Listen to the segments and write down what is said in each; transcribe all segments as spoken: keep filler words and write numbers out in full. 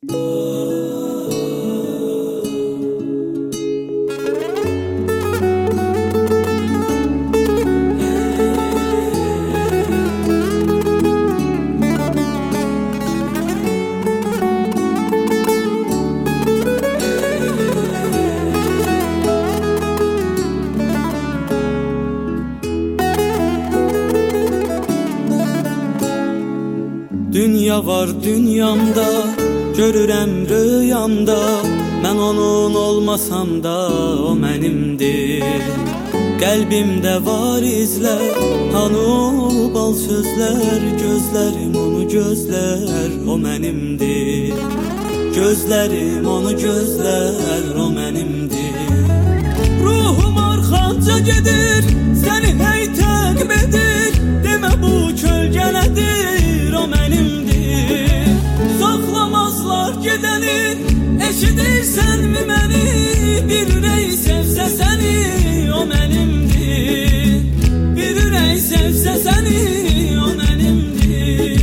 Dünya var dünyamda, görürəm rüyamda, mən onun olmasam da o mənimdir. Qəlbimdə var izlər, hanı o bal sözlər, gözlərim onu gözlər, o mənimdir. Gözlərim onu gözlər, o mənimdir. Ruhum arxanca gedir, səni hey təqib edir, demə bu kölgələdir, o mənimdir. Saxlamazlar gedəni, eşidirsənmi məni, bir ürək sevsə səni, o mənimdir. Bir ürək sevsə səni, o mənimdir.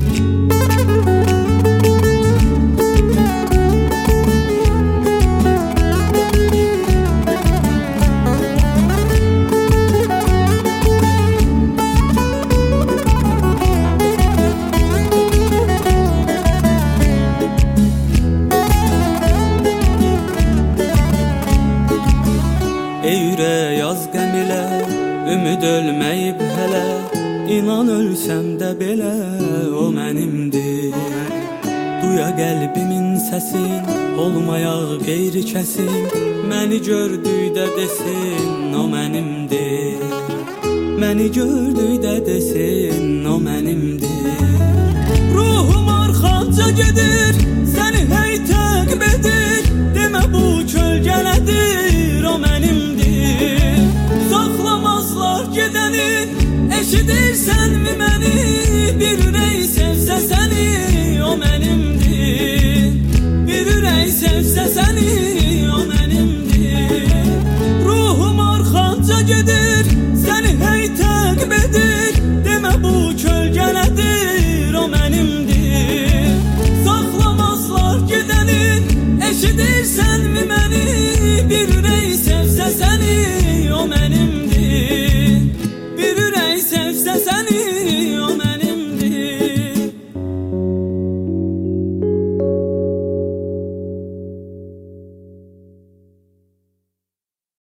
Ey ürək yaz qəm ilə, ümid ölməyib hələ, İnan ölsəm də belə o mənimdir. Duya qəlbimin səsin, olmayaq qeyri kəsin, məni gördükdə desin o mənimdir. Məni gördükdə desin o mənimdir. Ruhum arxanca gedir, səni hey təqib edir, demə bu kölgələdir, o mənimdir. Saxlamazlar gedəni, eşidirsənmi məni,